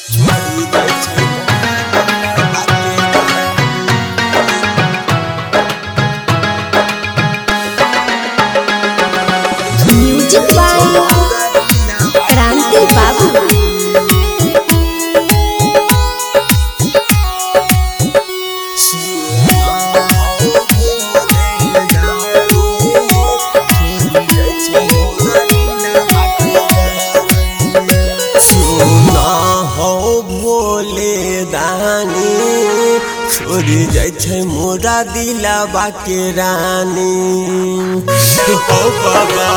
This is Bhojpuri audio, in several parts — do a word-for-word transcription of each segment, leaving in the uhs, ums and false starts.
म्यूजिक बाय क्रांति बाबू। छोड़ी जाय छै मोरा दिलवा के रानी हो बाबा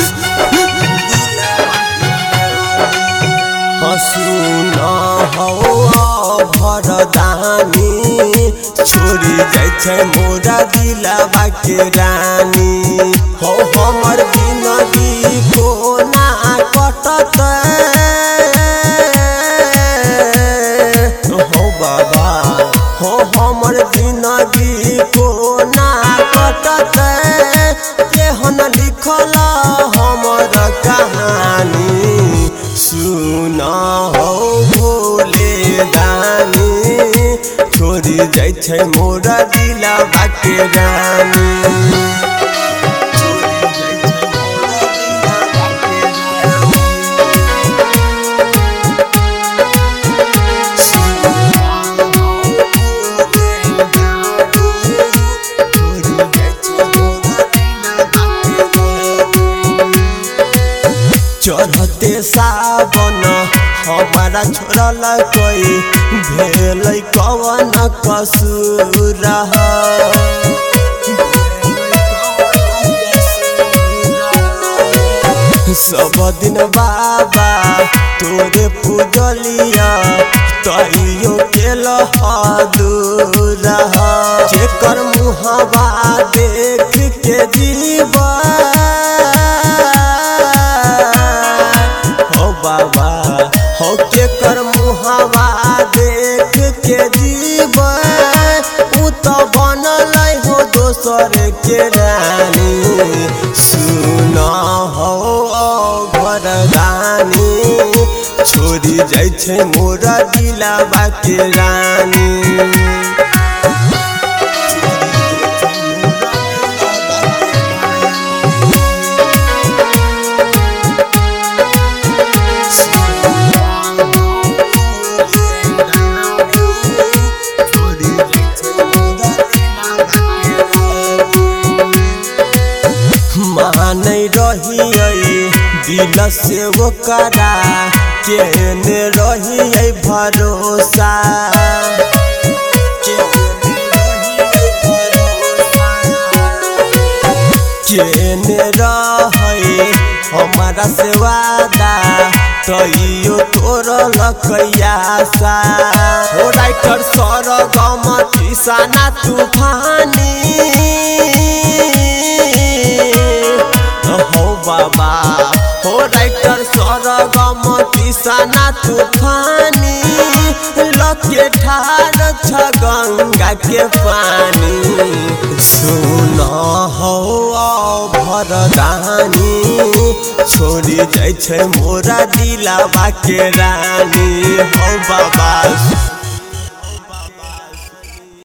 हसुना हो भरदानी छोड़ी जाय छै मोरा दिलवा के रानी हो हमर जिंदगी कोना कटत हो बाबा हो हमर जिंदगी कोना कटत केहन लिखल हमर कहानी सुना हो भोले दानी छोड़ी जाय छै मोरा दिलवा के रानी चढ़ते सावन हमारा छोड़ल कोई भेल कवन कसूर सब दिन बाबा तोरे पूजलिया तैयो केल दूर जेकर मुहबा देख के जीवा बाबा हो के कर मुहावा देख के जीवन उ तो बनल हो दोसर के रानी सुना हो घरदानी छोड़ी जाय छै मोरा दिलवा के रानी नहीं रही दिल से ओकरा केने रही भरोसा केने रही हमारा से वादा तैयो तोरल कैसा हो राइटर सरगम किसाना तूफानी हो बाबा हो राइटर सरगम किसाना तूफानी लके ठार छ गंगा के पानी सुना हो भरदानी छोड़ी जाय छै मोरा दिलवा के रानी हो बाबा।